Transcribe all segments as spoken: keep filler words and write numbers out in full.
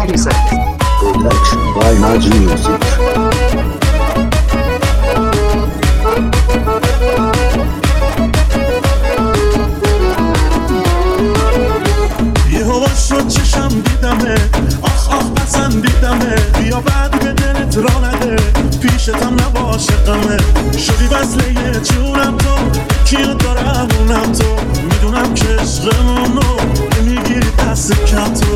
Aliza. Production by Naji Music. شد چشم دیدمه آخ آخ پسندیدمه بیا بعد به دلت را نده پیشتم نباشه غمه شدی وصله یه جونم تو کیو دارم اونم تو میدونم که عشقمونو میگیری دست کم تو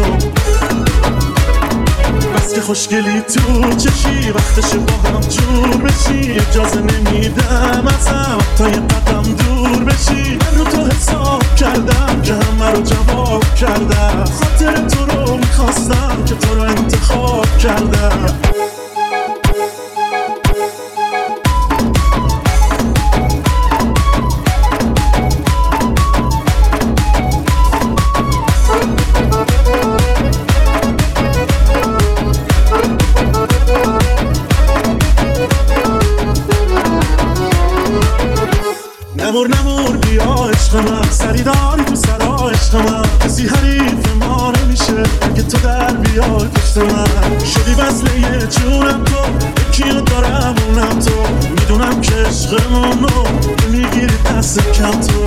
بس که خوشگلی تو چشی وقتش با هم جور بشی اجازه نمیدم ازم تا یه قدم دور بشی من رو تو حساب کردم که همه رو جواب کردم خاطر تو رو میخواستم که تو رو انتخاب کردم نمور نمور بیا عشق من سری داری تو سرا عشق من کسی حریف ما نمیشه که تو در بیا پشت من شدی وصله یه جونم تو یکیو دارم اونم تو میدونم که عشقمونو میگیری دست کم تو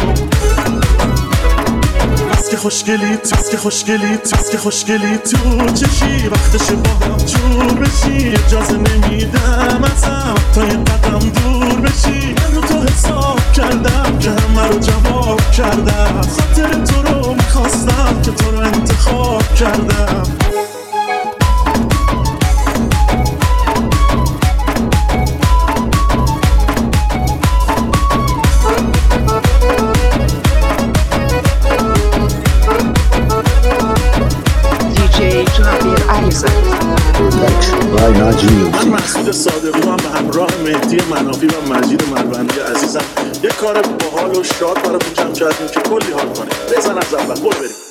بس که خوشگلی تو بس که خوشگلی تو بس که خوشگلی تو چشی وقتش با هم جور بشی اجازه نمیدم ازم تا یه قدم دور بشی من رو تو حساب کردم که همه رو جواب کردم خاطر تو رو میخواستم که تو رو انتخاب کردم من محسود صادقی هم به همراه مهدی منافی و مجید مروندی عزیزم یک کار باحال و شاد براتون جمع کردیم که کلی حال کنه. بزن از اول برو بریم.